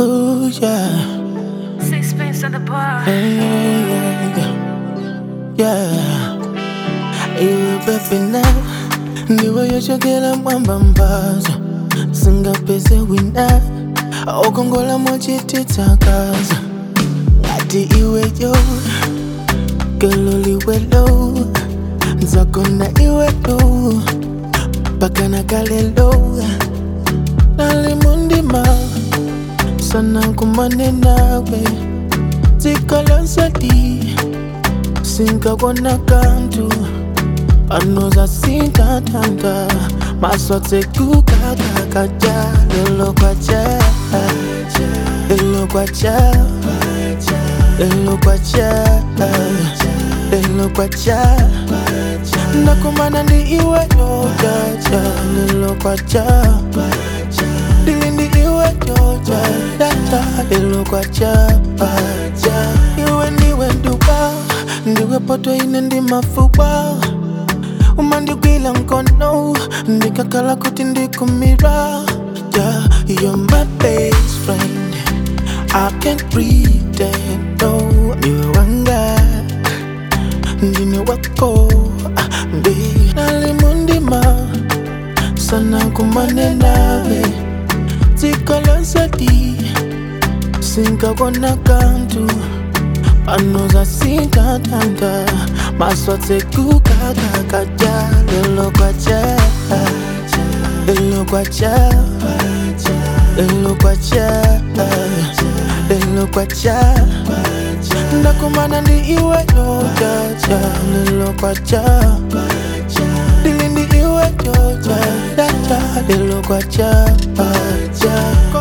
Ooh, yeah. Sixpence on the bar. Yeah. Iwe pepe na ndiwe yoshokela mwamba mbazo singapese wina okongola mochititsakaza ngati iwe yo gelo liwelo nzakona iwe lo pakana kalelo nalimundima sana kumane nawe zikolosadi singakona kantu panoza sintatanga masotse kukakakaja lelo kwacha lelo kwacha lelo kwacha lelo kwacha nakumana ndi iwe yojaja lelo kwacha dilindi iwe yojaja lelo kwacha iwe ndiwe nduba ndiwe poto ine ndi mafuba umandigwila mkono ndikakala kuti ndikumira yeah, you're my best friend I can't pretend no niwe wanga ndine wako ndi nalimundima sana kumane nawe zikolosadi singakona kantu panoza sintatanga maswatse kukakakaja lelo kwacha lelo kwacha lelo kwacha lelo kwacha ndakumana ndi iwe yojaja lelo kwacha dilindi iwe yojaja lelo kwacha